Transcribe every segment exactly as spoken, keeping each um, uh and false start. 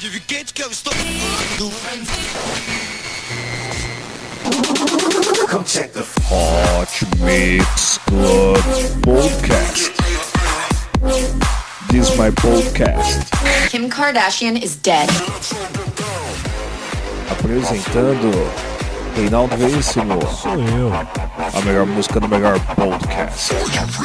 Come check the Hot Mix Club Podcast. This is my podcast. Kim Kardashian is dead. Apresentando Reinaldo Veríssimo. Sou eu. A melhor música do melhor podcast.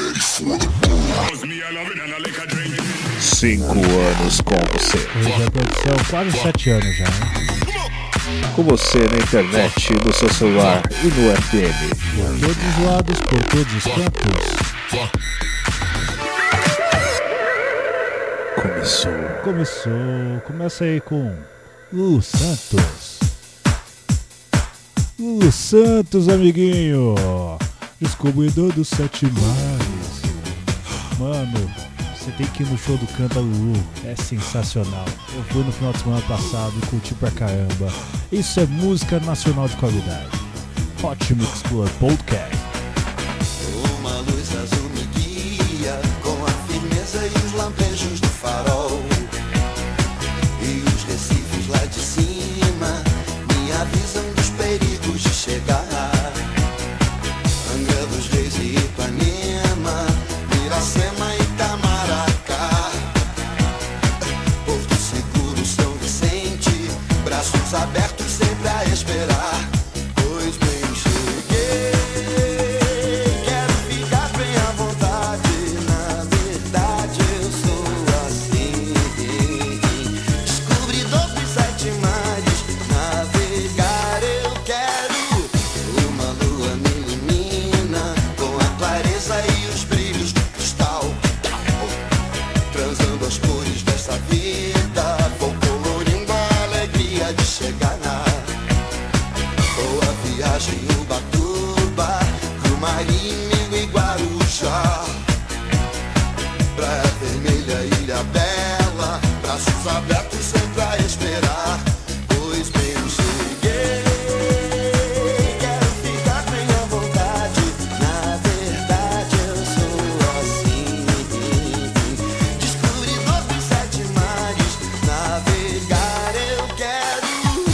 Cinco anos com você. Eu já aconteceu quase sete anos já, né? Com você na internet, no seu celular e no F M. Por todos os lados, por todos os cantos. Começou. Começou. Começa aí com Lu Santos. Lu Santos, amiguinho. Descobridor dos sete mares. Mano, você tem que ir no show do Canta Lulu. É sensacional. Eu fui no final de semana passado e curti pra caramba. Isso é música nacional de qualidade. Hot Mix Club Podcast. Uma luz azul me guia com a firmeza e os lampejos do farol. E os recifes lá de cima me avisam dos perigos de chegar. Angra dos Reis e Ipanema, Iracema e Itamaracá. Porto Seguro, São Vicente, braços abertos sempre a esperar. Pois bem, cheguei, quero ficar bem à vontade. Na verdade eu sou assim, descobridor dos sete mares. Navegar eu quero, uma lua me ilumina com a clareza e os brilhos do cristal. Transando as cores dessa vida, vou colorindo a alegria de chegar na boa viagem, Ubatuba, Grumarinho e Guarujá. Praia Vermelha, Ilha Bela, braços abertos sempre a esperar. Pois bem, cheguei, quero ficar bem à vontade. Na verdade eu sou assim, descobridor dos sete mares. Navegar eu quero.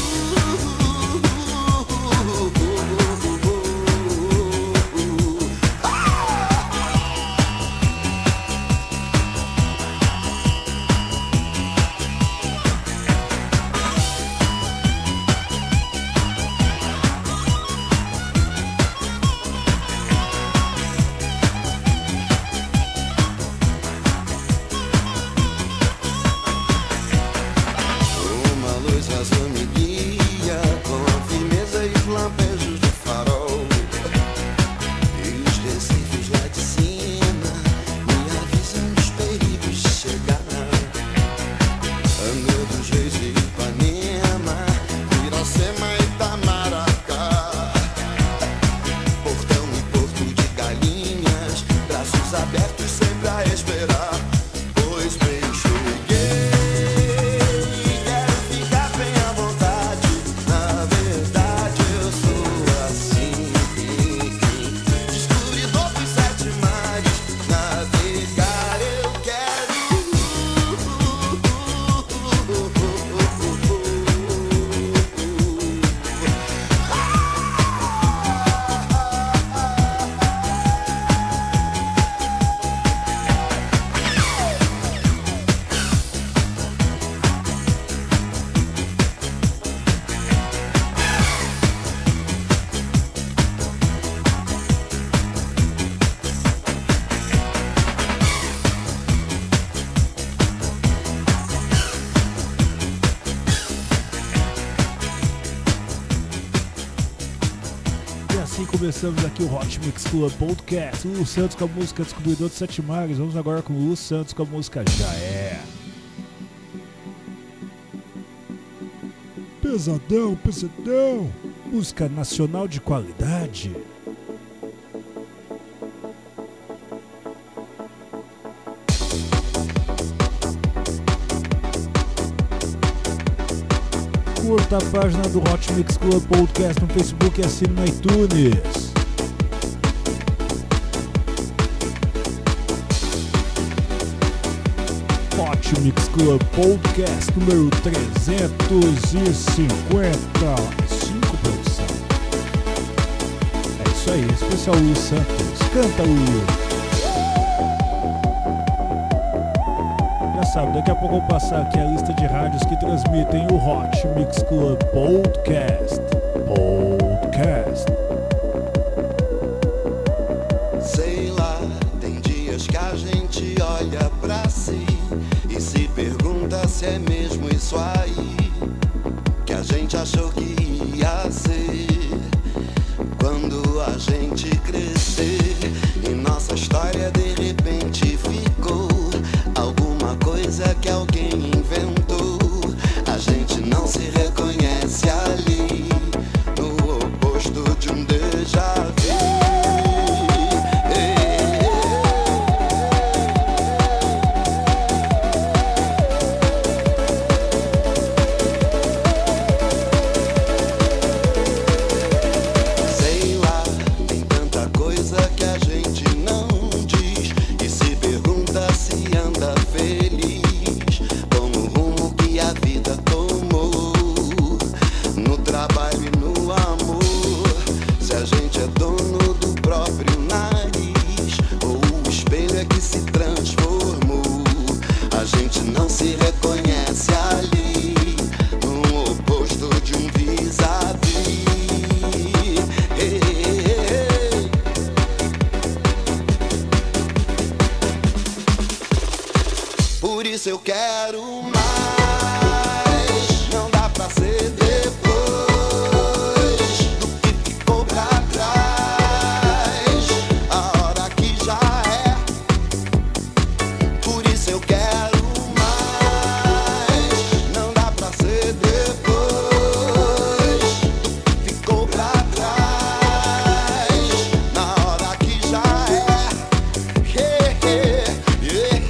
Uma luz azul me guia com a firmeza e os lampejos do farol. E os recifes lá de cima me avisam dos perigos de chegar. Angra dos Reis e Ipanema, Iracema e Itamaracá. Portão e Porto de Galinhas, braços abertos sempre a esperar. Pois bem, cheguei, quero ficar bem à vontade. Na verdade eu sou assim, descobridor dos sete mares. Navegar eu quero. E assim começamos aqui o Hot Mix Club Podcast. Lu Santos com a música Descobridor dos Sete Mares. Vamos agora com Lu Santos com a música Já É. Pesadão, pesadão. Música nacional de qualidade. Curta a página do Hot Mix Club Podcast no Facebook e assine no iTunes. Hot Hot Mix Club Podcast número trezentos e cinquenta e cinco, produção. É isso aí, especial Lulu Santos. Canta, Lulu. Já sabe, daqui a pouco eu vou passar aqui a lista de rádios que transmitem o Hot Mix Club Podcast. Podcast. Sei lá, tem dias que a gente olha pra si e se pergunta se é mesmo isso aí que a gente achou que ia ser quando a gente crescer e nossa história de repente ficou alguma coisa que alguém inventou. A gente não se reconhece ali no oposto de um déjà vu. Eu quero mais, não dá pra ser depois do que ficou pra trás, a hora que já é. Por isso eu quero mais, não dá pra ser depois do que ficou pra trás, na hora que já é. Yeah, yeah, yeah.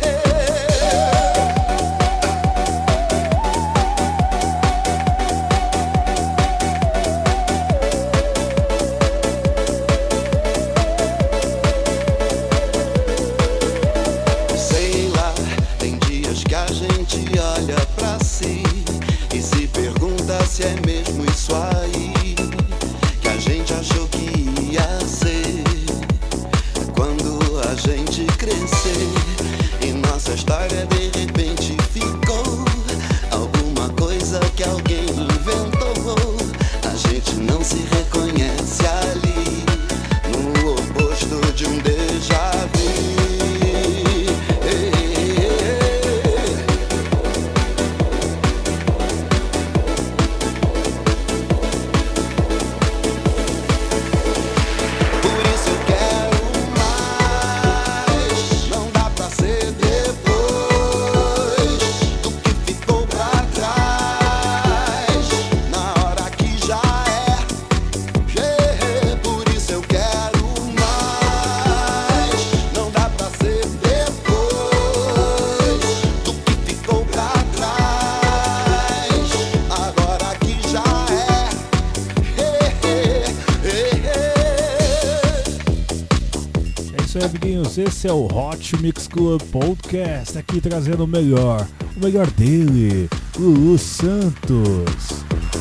Se é mesmo isso aí que a gente achou que ia ser quando a gente crescer e nossa história de repente ficou alguma coisa que alguém inventou. A gente não se reconhece ali no oposto de um déjà vu. Amiguinhos, esse é o Hot Mix Club Podcast, aqui trazendo o melhor, o melhor dele, Lulu Santos.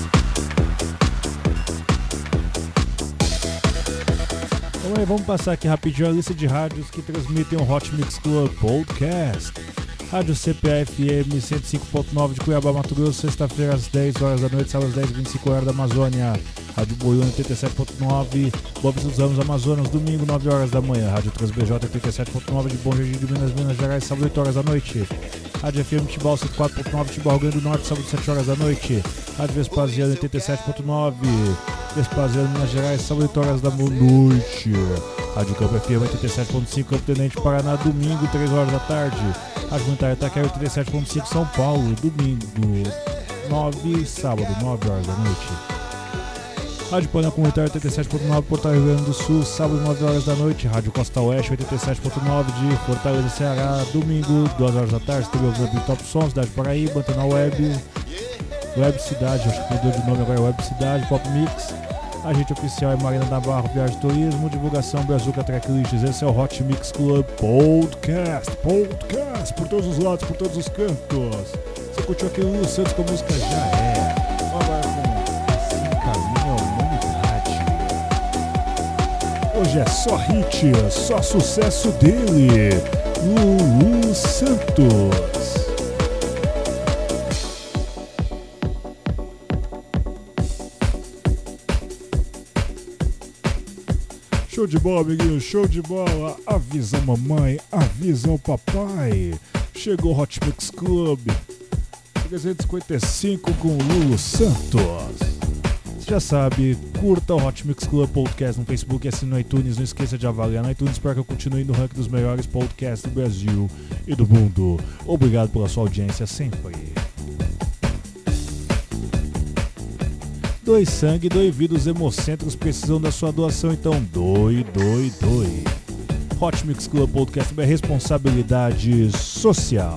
Então aí, vamos passar aqui rapidinho a lista de rádios que transmitem o Hot Mix Club Podcast. Rádio C P A F M cento e cinco ponto nove de Cuiabá, Mato Grosso, sexta-feira às dez horas da noite, sábado às dez e vinte e cinco horas da Amazônia. Rádio Boiúna oitenta e sete ponto nove, Bob dos Ramos, Amazonas, domingo, nove horas da manhã. Rádio Transb J oitenta e sete ponto nove de Bom Jardim de Minas, Minas Gerais, sábado oito horas da noite. Rádio F M Tibau cento e quatro ponto nove, Tibau, Rio Grande do Norte, sábado sete horas da noite. Rádio Vespasiano oitenta e sete ponto nove, Vespasiano, Minas Gerais, sábado oito horas da noite. Rádio Campo F M oitenta e sete ponto cinco, Campo Tenente, Paraná, domingo, três horas da tarde. Rádio Comunitária Itaquera oitenta e sete ponto cinco, São Paulo, domingo, nove, sábado, nove horas da noite. Rádio Pana Comunitária oitenta e sete ponto nove, Porto Rio Grande do Sul, sábado, nove horas da noite. Rádio Costa Oeste oitenta e sete ponto nove de Fortaleza, Ceará, domingo, duas horas da tarde. Teve ouvindo Top Som, Cidade Paraíba, Antena Web, Web Cidade, acho que mudou de nome agora, Web Cidade, Pop Mix. Agente oficial é Marina Navarro, Viagem Turismo, divulgação Brazuca Tracklists. Esse é o Hot Mix Club Podcast, podcast por todos os lados, por todos os cantos. Você curtiu aquele Lulu Santos com a música Já É. Agora com Assim Caminha a Humanidade. Hoje é só hit, só sucesso dele, Lulu Santos. Show de bola, amiguinho, show de bola. Avisa a mamãe, avisa o papai. Chegou o Hot Mix Club trezentos e cinquenta e cinco com Lulu Santos. Você já sabe, curta o Hot Mix Club Podcast no Facebook e assine no iTunes. Não esqueça de avaliar no iTunes para que eu continue no ranking dos melhores podcasts do Brasil e do mundo. Obrigado pela sua audiência sempre. Doe sangue, doe vida, os hemocentros precisam da sua doação, então doe, doe, doe. Hot Mix Club Podcast é responsabilidade social.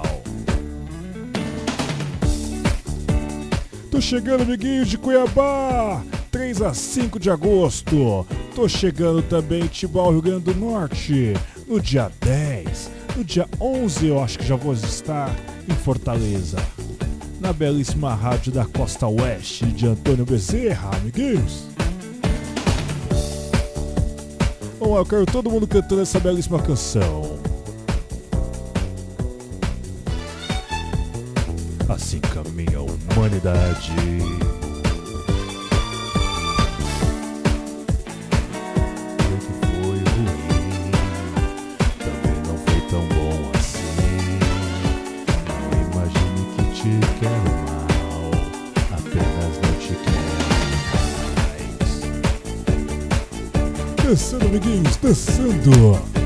Tô chegando, amiguinhos de Cuiabá, três a cinco de agosto. Tô chegando também em Tibau, Rio Grande do Norte, no dia dez. No dia onze eu acho que já vou estar em Fortaleza, na belíssima rádio da Costa Oeste de Antônio Bezerra, amiguinhos. Vamos lá, eu quero todo mundo cantando essa belíssima canção. Assim caminha a humanidade. O que foi ruim também não foi tão bom assim. Não imagine que te quero mal, apenas não te quero mais. Dançando, amiguinhos, dançando.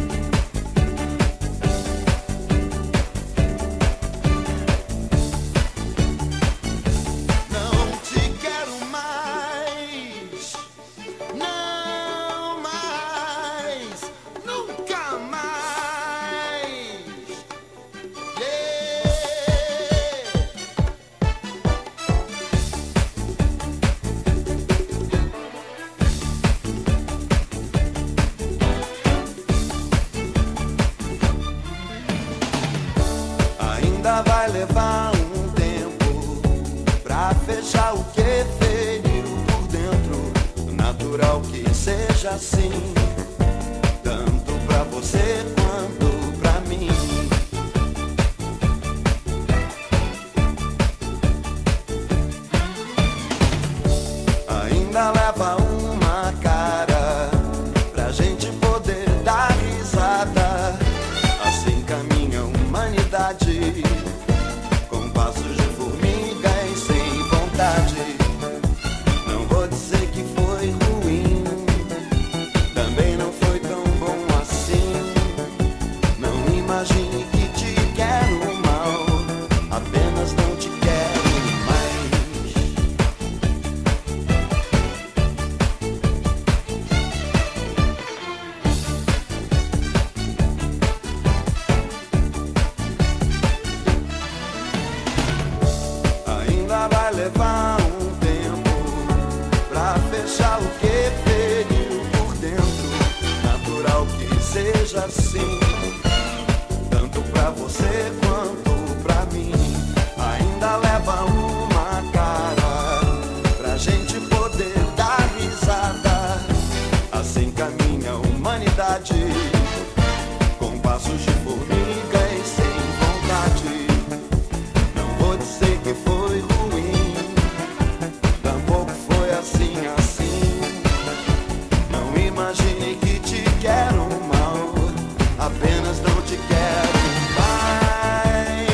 Vai levar um tempo pra fechar o que feriu por dentro. Natural que seja assim, tanto pra você quanto pra mim. Ainda leva uma cara pra gente poder dar risada. Assim caminha a humanidade, passos de formiga e sem vontade. Não vou dizer que foi ruim, também não foi tão bom assim. Não imagine que te quero mal, apenas não te quero mais. Vai levar um tempo pra fechar o que feriu por dentro. Natural que seja assim, tanto pra você quanto pra mim. Ainda leva uma cara pra gente poder dar risada. Assim caminha a humanidade, com passos de formiga e sem vontade. Não vou dizer que foi ruim, tampouco foi assim, assim. Não imagine que te quero mal, apenas não te quero mais.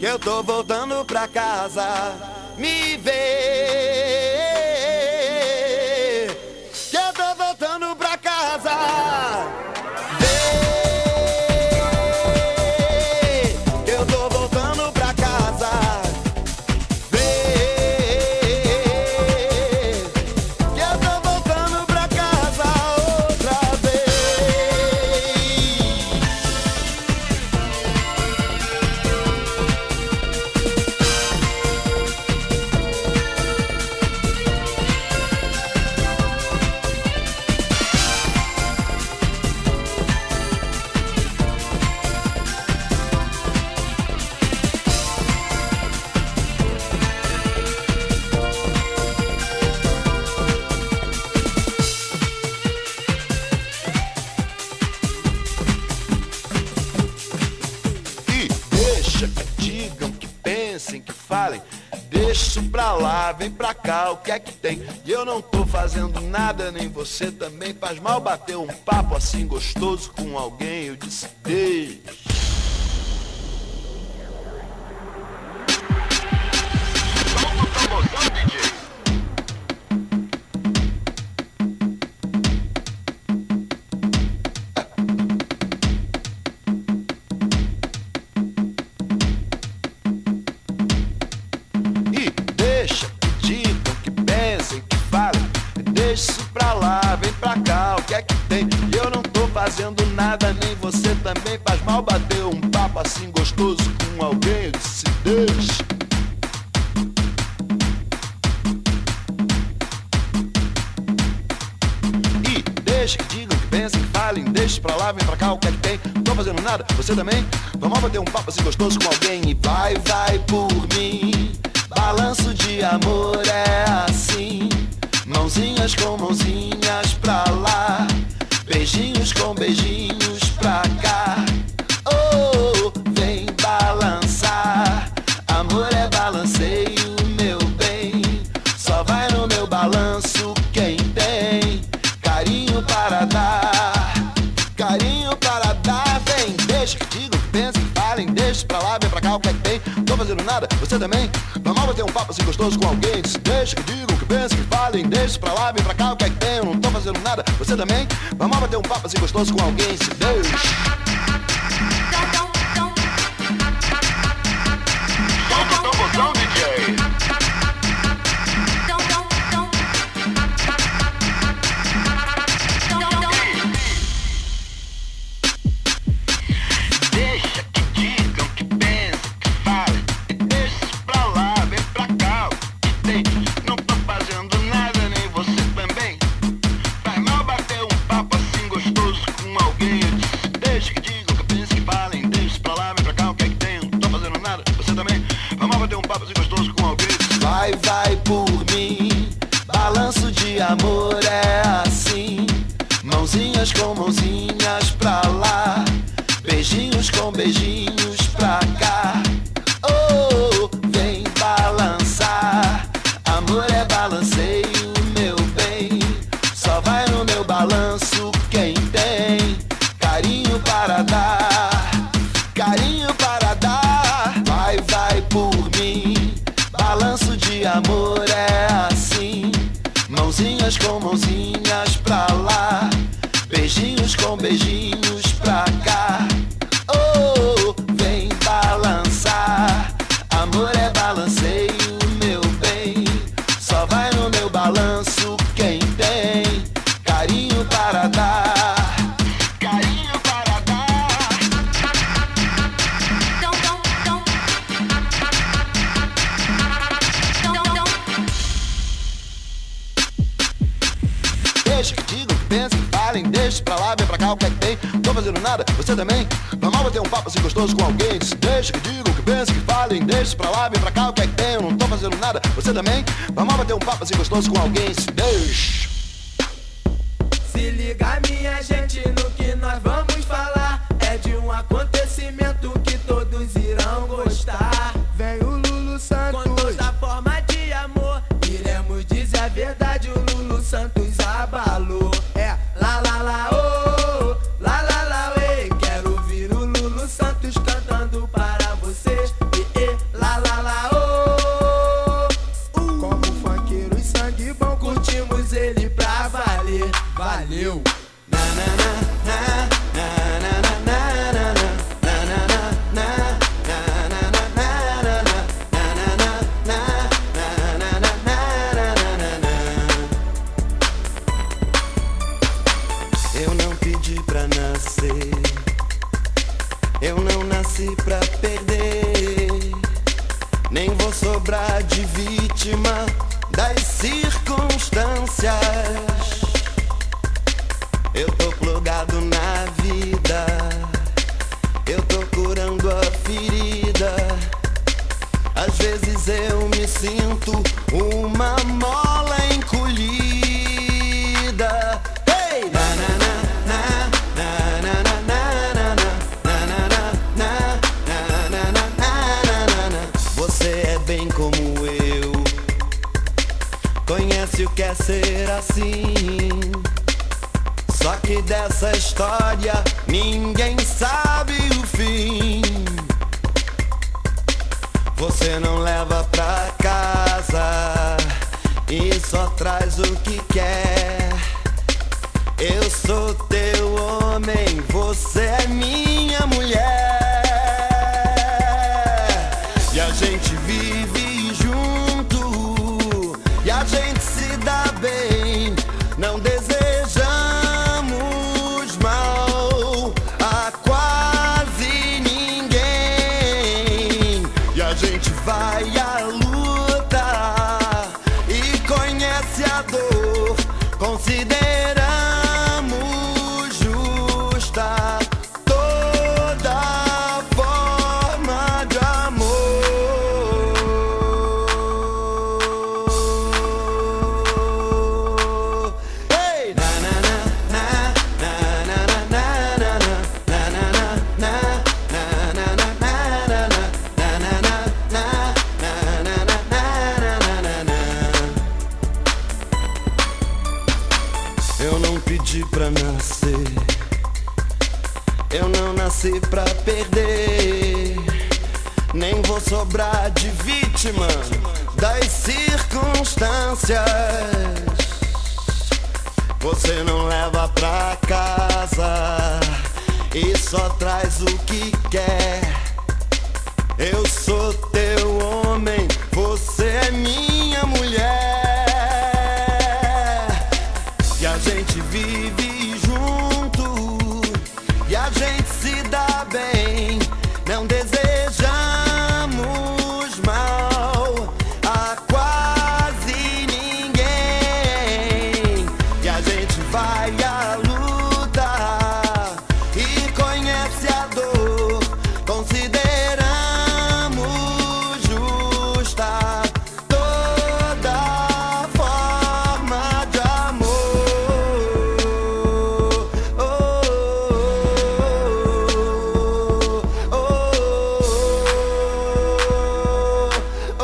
que eu tô voltando pra casa. Me vê, que eu tô voltando pra casa. Deixa pra lá, vem pra cá, o que é que tem? E eu não tô fazendo nada, nem você também. Faz mal bater um papo assim gostoso com alguém. Eu disse deixa. Fazendo nada, nem você também. Faz mal bater um papo assim gostoso com alguém. Eu disse deixa. E deixa que digam, que pensem, que falem. Deixa pra lá, vem pra cá, o que é que tem? Não tô fazendo nada, você também. Vamos bater um papo assim gostoso com alguém. E vai, vai por mim. Balanço de amor é assim. Mãozinhas com mãozinhas pra lá. Beijinhos com beijinhos pra cá. Oh, vem balançar. Amor é balanceio, meu bem. Só vai no meu balanço quem tem carinho para dar. Carinho para dar. Vem, deixa que digam, que pensem, que falem. Deixa pra lá, vem pra cá, o que é que tem? Não tô fazendo nada, você também. Vamos bater um papo assim gostoso com alguém. Deixa que digam, que pensem, que falem. Deixa pra lá, vem pra cá, o que é que tem? Eu não tô fazendo nada, você também. Vamos bater um papo assim gostoso com alguém. Se deixa. Solta o botão, D J. Deixa que digam, que pensem, que falem. Deixa pra lá, vem pra cá, o que tem? Não tô fazendo nada, nem você também. Faz mal bater um papo assim gostoso com alguém. Eu disse deixa que digam, que pensem, que falem. Deixa pra lá, vem pra cá, o que é que tem? Não tô fazendo nada, você também. Vamos mal bater um papo assim gostoso com alguém. Vai, vai por mim. Balanço de amor é assim. Mãozinhas com mãozinhas pra lá. Beijinhos com beijinhos pra cá. Oh, vem balançar. Amor é balanceio, meu bem. Só vai no meu balanço quem tem carinho para dar. Carinho para dar. Vai, vai por mim. Balanço de amor é assim. Mãozinhas com mãozinhas pra lá. Beijinhos com beijinhos pra cá. Oh, vem balançar. Amor é balanceio, meu bem. Só vai no meu balanço quem tem carinho para dar. Carinho para dar. Deixa que digam, que pensem, que falem. Deixa pra lá, vem pra cá, o que é que tem? Não tô fazendo nada, você também. Vamos bater um papo assim gostoso com alguém. Deixa que digam, que pensem, que falem. Deixa pra lá, vem pra cá, o que é que tem? Eu não tô fazendo nada, você também. Vamos bater um papo assim gostoso com alguém. Deixa. Se liga, minha gente, no que nós vamos falar. É de um acontecimento que todos irão gostar. Vem o Lulu Santos com toda forma de amor. Iremos dizer a verdade, o Lulu Santos abalou. É lá lá lá oh, lá lá lá ei. Quero ouvir o Lulu Santos cantando para vocês. E, e, nem vou sobrar de vítima das circunstâncias. Eu tô plugado na vida, eu tô curando a ferida. Às vezes eu me sinto uma mola encolhida. Hey! Na, na, na, na, na, na, na, na, na, na, na, na, na, na, na. Você é bem como eu, conhece o que é ser assim. Só que dessa história ninguém sabe o fim. Você não leva pra casa e só traz o que quer. Eu sou teu homem, você é minha mulher. E a gente vive junto, e a gente se dá bem. Não desejamos mal a quase ninguém. E a gente vai à luta e conhece a dor. Consideramos justa toda forma de amor. Hey! Na na na na na na na na na na na na Eu não pedi pra nascer, eu não nasci pra perder, nem vou sobrar de vítima das circunstâncias. Você não leva pra casa e só traz o que quer. Eu sou teu homem, você é minha mulher. E a gente vive junto, e a gente se dá bem. Não desejamos mal a quase ninguém. E a gente vai à luta e conhece a dor. Consideramos justa toda forma de amor. Oh, oh, oh,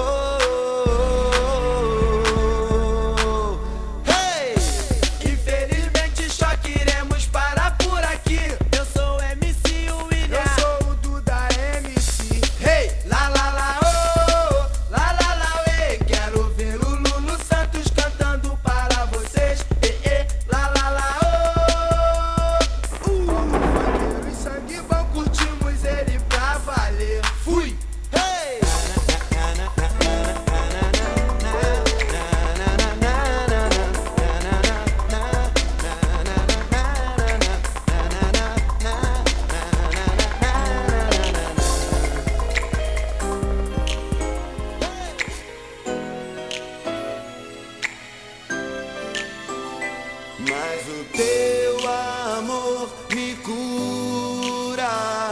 oh, oh. Hey! Infelizmente só queremos parar por aqui. Eu sou M C William, eu sou o Duda M C. Hey, lá lá lá oh, lá lá lá ei. Quero ver o Lulu Santos cantando para vocês. Eh, eh, lá lá lá oh. Uh, funkeiro e sangue bom, curtimos ele pra valer. Fui. Hey! Mas o teu amor me cura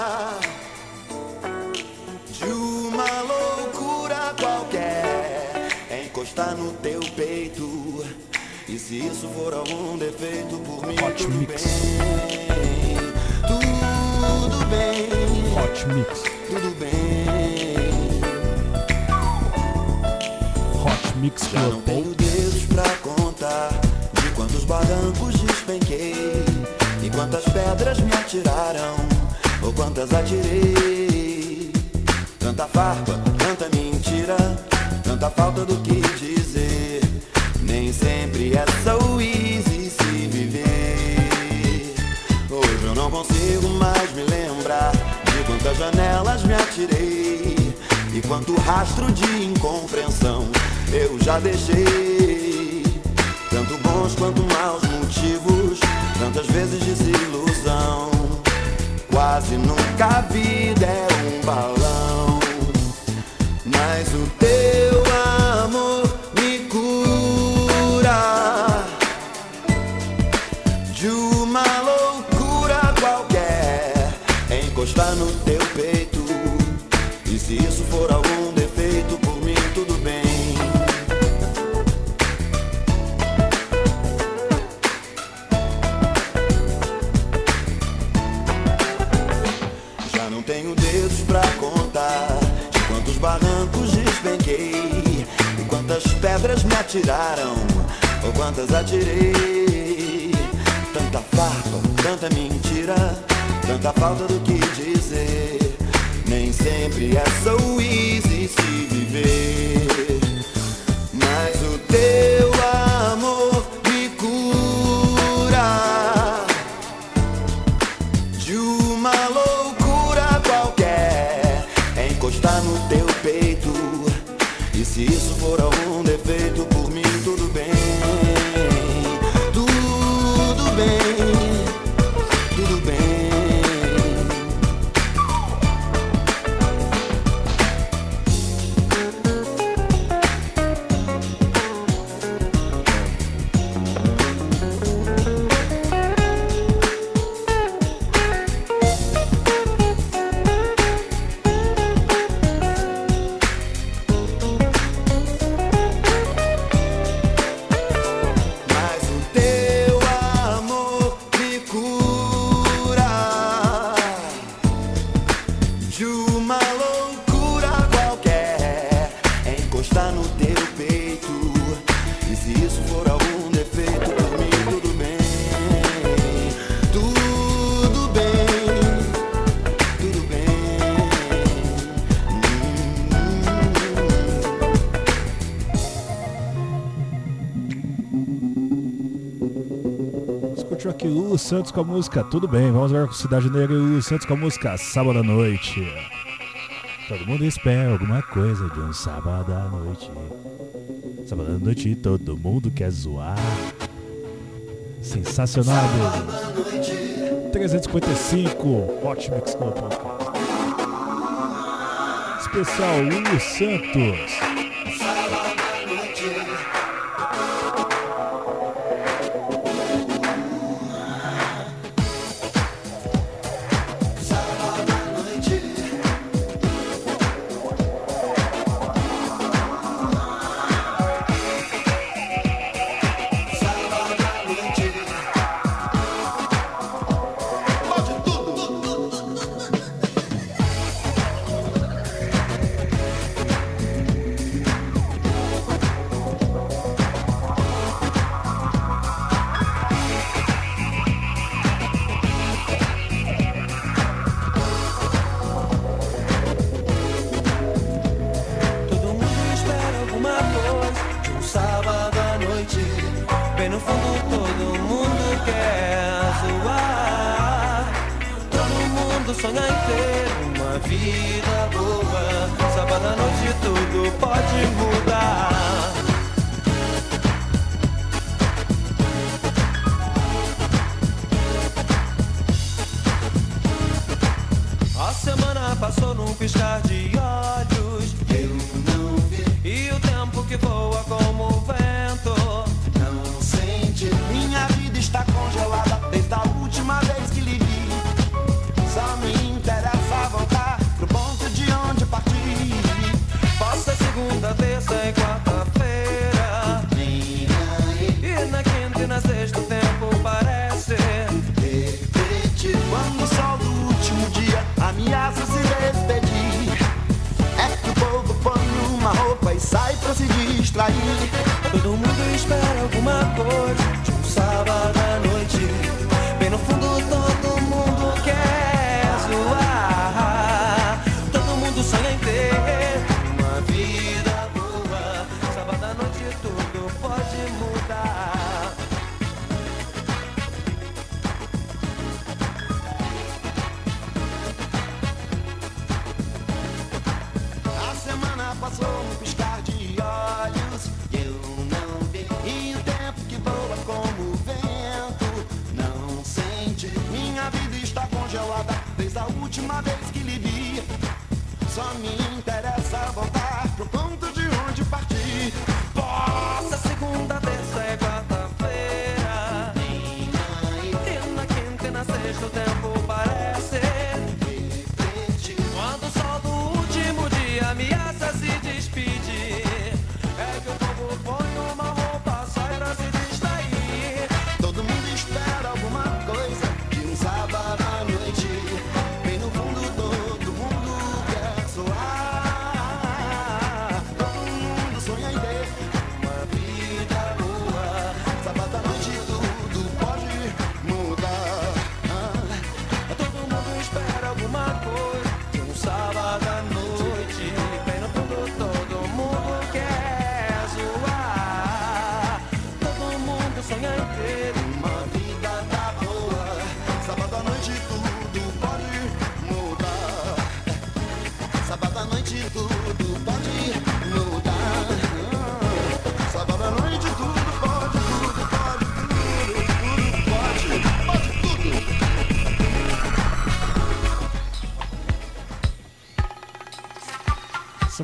de uma loucura qualquer. É encostar no teu peito, e se isso for algum defeito, por mim Hot tudo Mix. bem. Tudo bem, Hot Mix. tudo bem. Hot Mix Já não Club. tenho dedos pra contar de quantos barrancos despenquei, e quantas pedras me atiraram, ou quantas atirei. Tanta farpa, tanta mentira, tanta falta do que dizer. Nem sempre é so easy se viver. Hoje eu não consigo mais me lembrar de quantas janelas me atirei, e quanto rastro de incompreensão eu já deixei. Tanto bons quanto maus motivos, tantas vezes desilusão. Quase nunca a vida é um balão. Mas o teu amor me cura de uma loucura qualquer. Encostar no teu peito, e se isso for algum defeito, por mim tudo bem. Já não tenho dedos pra contar de quantos barrancos despenquei e quantas pedras me atiraram, ou quantas atirei. Tanta farpa, tanta mentira, tanta falta do que dizer. Nem sempre é so easy se viver. Mas o teu amor me cura de uma loucura qualquer. É encostar no teu peito, e se isso for algum defeito, por mim tudo bem. Tudo bem, tudo bem. Aqui Lulu Santos com a música Tudo Bem. Vamos agora com Cidade Negra e Lulu Santos com a música Sábado à Noite. Todo mundo espera alguma coisa de um sábado à noite. Sábado à noite todo mundo quer zoar. Sensacional, Deus. trezentos e cinquenta e cinco Hot Mix Club Podcast. Especial Lulu Santos. Desde a última vez que lhe vi, só me interessa voltar.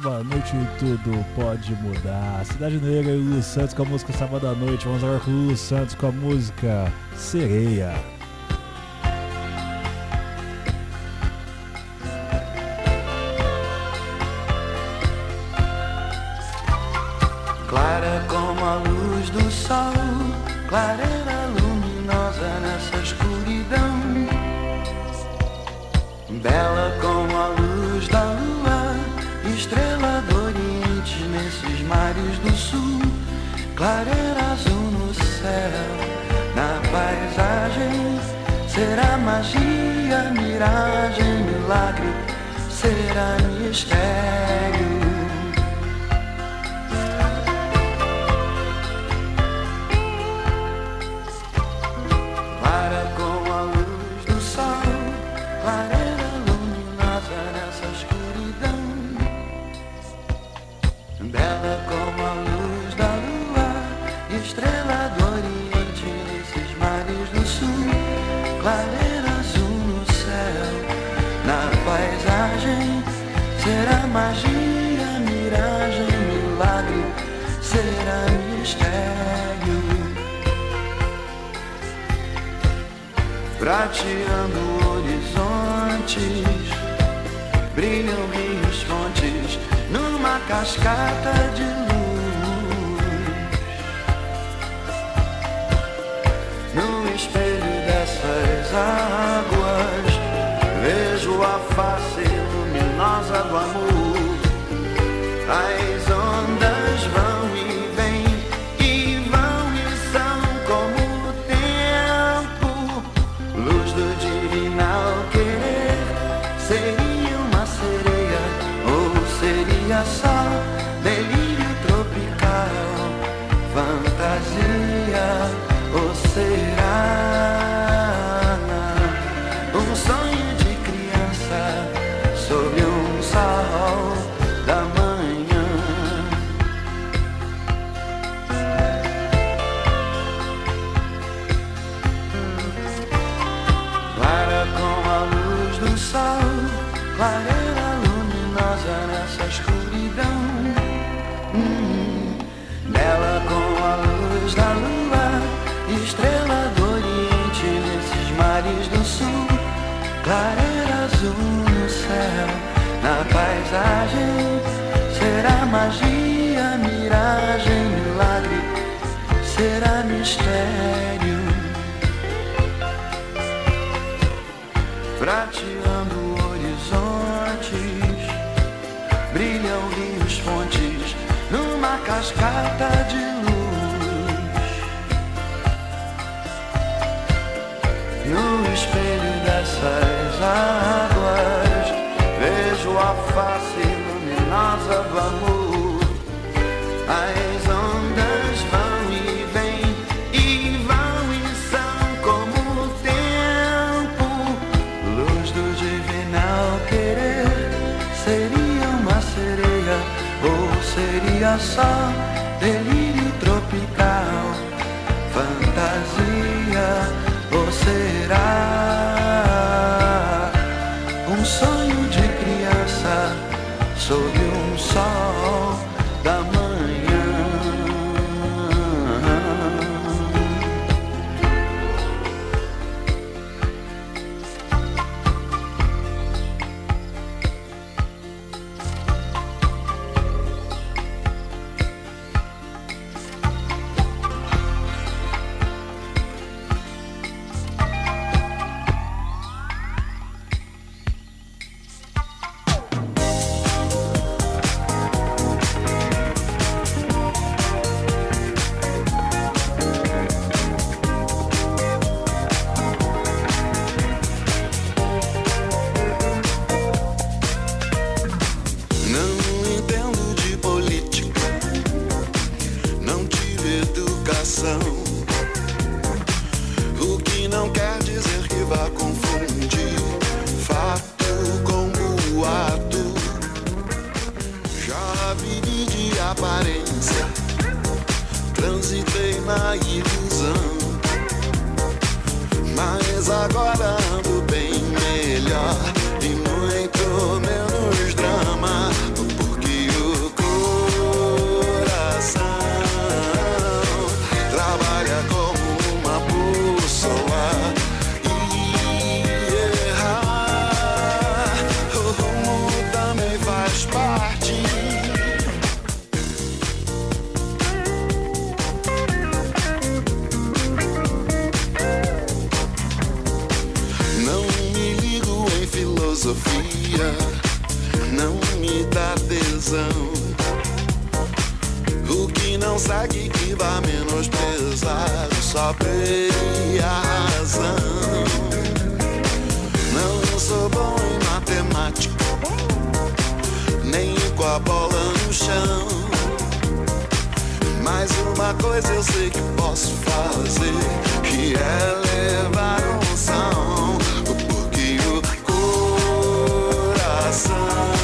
Sábado à noite tudo pode mudar. Cidade Negra e Lulu Santos com a música Sábado à Noite. Vamos agora com o Lulu Santos com a música Sereia. Clara como a luz do sol, clareira luminosa nessa escuridão. Bela como a luz da lua, estrela do oriente nesses mares do sul. Clareira azul no céu, na paisagem. Será magia, miragem, milagre, será mistério. Clara como a luz do sol, clareira luminosa nessa escuridão. Bela como a luz da lua, estrela do oriente nesses mares do sul. Clareira azul no céu, na paisagem. Será magia, miragem, milagre, será mistério. Prateando horizontes, brilham rios, fontes, numa cascata de luz. No espelho dessas águas, vejo a face luminosa do amor. As ondas vão e vêm, e vão e são como o tempo. Luz do divinal querer, seria uma sereia ou seria só delírio tropical, fantasia ou será um sonho de criança sob um sol da manhã? Clara como a luz do sol, clareira luminosa nessa escuridão. Hum, bela como a luz da lua, estrela do oriente nesses mares do sul. Clareira azul no céu, na paisagem. Será magia, miragem, milagre, será mistério. Prateando horizontes, brilham rios, fontes, numa cascata de luz. No espelho dessas águas, vejo a face luminosa do amor. As ondas vão e vêm, e vão e são como o tempo. Luz do divinal querer, seria uma sereia ou seria só delírio tropical, fantasia ou será um sonho de criança sob um sol da manhã? O que não quer dizer que vá confundir fato com boato. Já vivi de aparência, transitei na ilusão, mas agora ando bem melhor e muito menos drama, porque não segue que vai menosprezar. Só perdi a razão. Não sou bom em matemática, nem com a bola no chão. Mas uma coisa eu sei que posso fazer, que é levar um som, porque o coração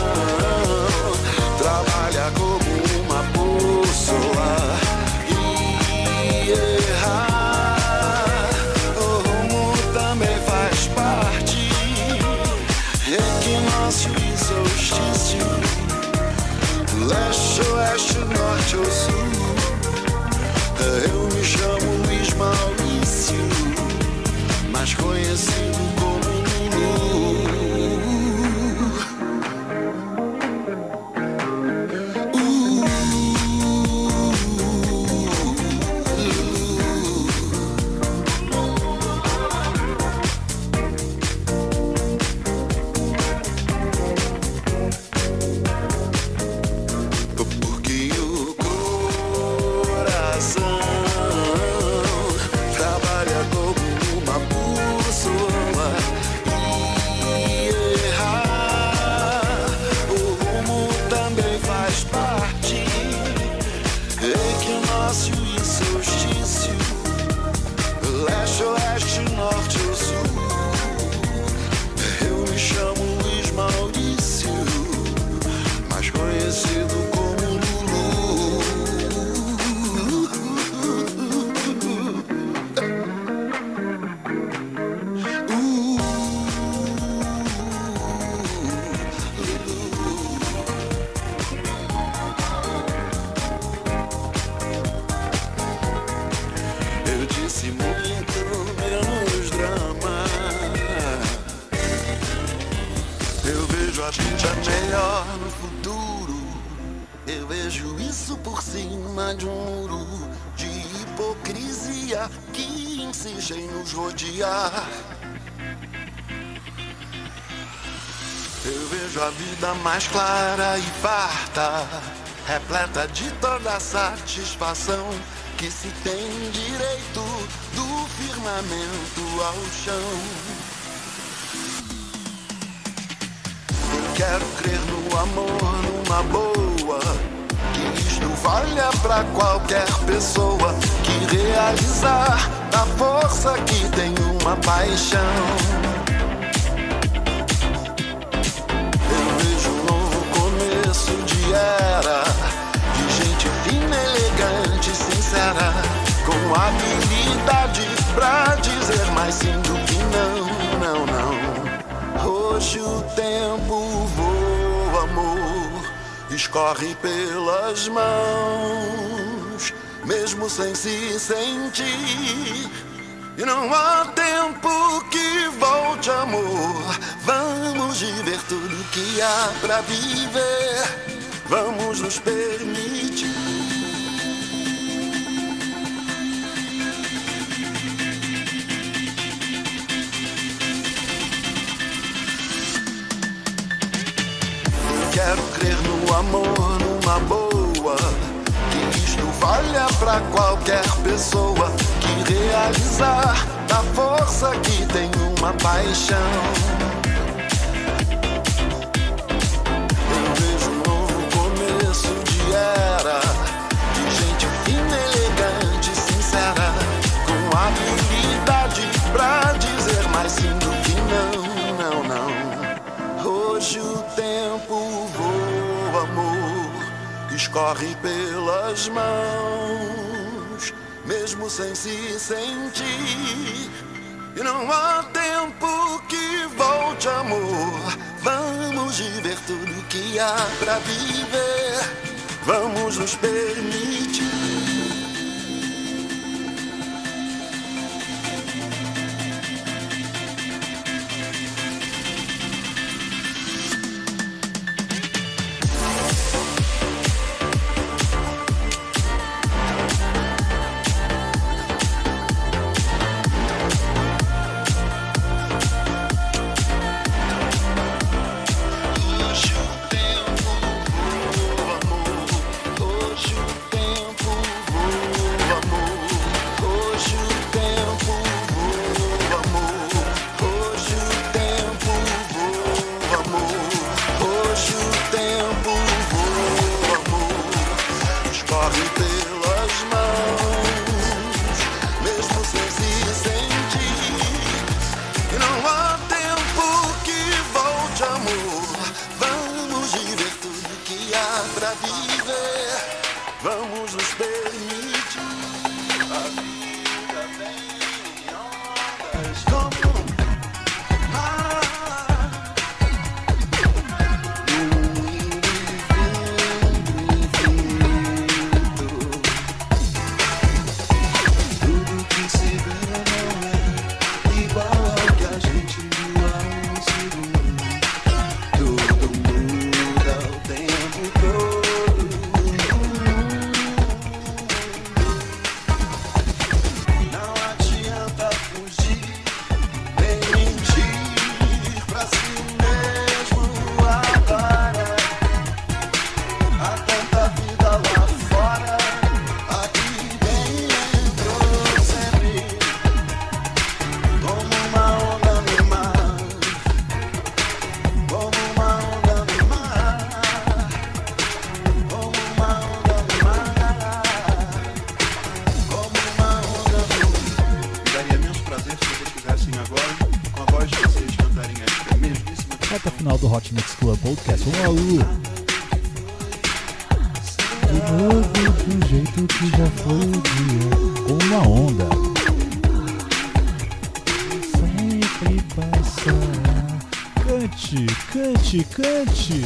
trabalha como uma bússola. E errar o rumo também faz parte, equinócio e solstício, leste, oeste, norte ou sul. Eu me chamo Luiz Maurício, mais conhecido como Lulu. Eu vejo a vida mais clara e farta, repleta de toda satisfação que se tem direito do firmamento ao chão. Eu quero crer no amor, numa boa, que isto valha pra qualquer pessoa que realizar a força que tem uma paixão. De era, de gente fina, elegante, sincera, com habilidade pra dizer mais sim do que não, não, não. Hoje o tempo voa, amor, escorre pelas mãos, mesmo sem se sentir. E não há tempo que volte, amor. Vamos viver tudo que há pra viver. Vamos nos permitir. Eu quero crer no amor, numa boa, que isto valha pra qualquer pessoa que realizar a força que tem uma paixão. Eu vejo um novo começo de era, de gente fina, elegante, sincera, com habilidade pra dizer mais sim do que não, não, não. Hoje o tempo voa, amor, escorre pelas mãos, mesmo sem se sentir. E não há tempo que volte, amor. Vamos viver tudo que há pra viver. Vamos nos permitir. Hoje o tempo voa, amor. Hoje o tempo leve pelas mãos, mesmo sem se sentir. E não há tempo que volte, amor. Vamos viver tudo que há pra viver. Vamos nos permitir. A vida vem em ondas como mar. Reta final do Hot Mix Club Podcast. Vamos lá, Lu. De novo, do jeito que já foi o dia, com uma onda. Sempre passará. Cante, cante, cante.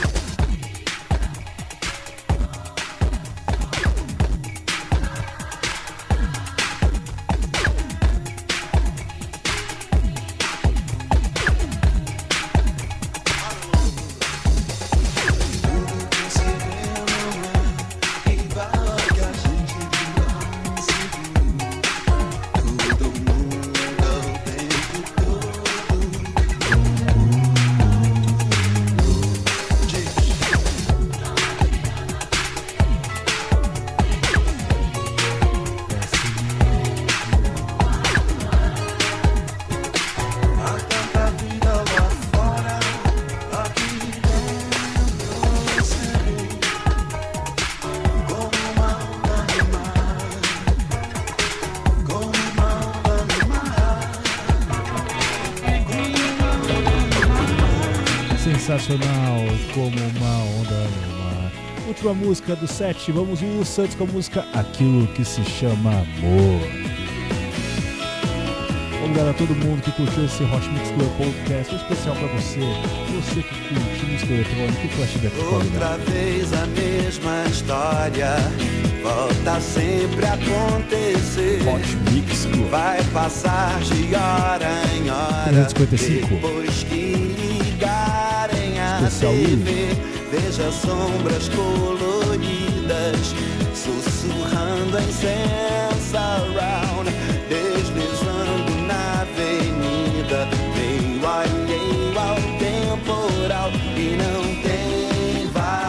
Sensacional, como uma onda no mar. Última música do set, vamos Lulu Santos com a música Aquilo que se chama Amor. Obrigado a todo mundo que curtiu esse Hot Mix Club Podcast, um especial pra você, você que curtiu música eletrônica e flashback de qualidade. Outra vez a mesma história, volta sempre a acontecer. Hot Mix Club. Vai passar de hora em hora, trezentos e cinquenta e cinco. depois que ligarem a Especial T V, veja sombras coloridas sussurrando em sense around, deslizando na avenida, meio alheio ao temporal, e não tem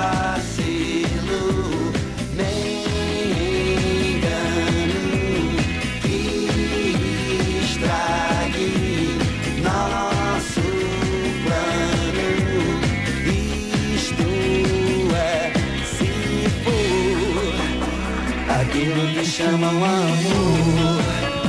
vacilo nem engano que estrague nosso plano. Isto é, se for aquilo que chamam amor,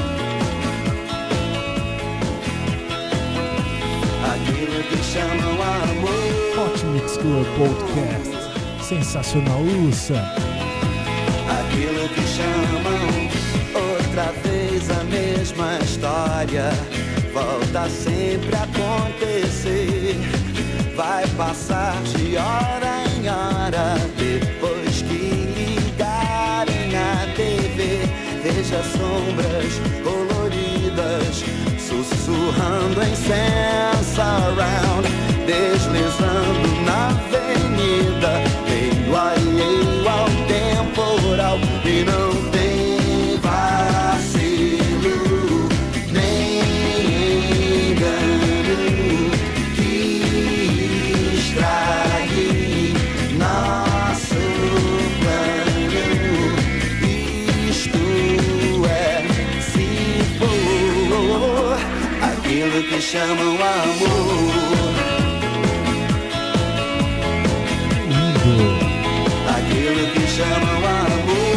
aquilo que chamam amor, Hot Mix Club Podcast. Sensacional, Luça. aquilo que chamam. Outra vez a mesma história, volta sempre a acontecer. Vai passar de hora em hora, depois que ligarem a T V, veja sombras coloridas sussurrando em sense around, deslizando na avenida, meio alheio ao temporal, e não tem vacilo nem engano que estrague nosso plano. Isto é, se for aquilo que chamam amor, Lindo. aquilo que chamam amor.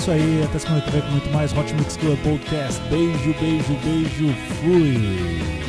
isso aí, até semana que vem com muito mais Hot Mix Club Podcast. Beijo, beijo, beijo, fui!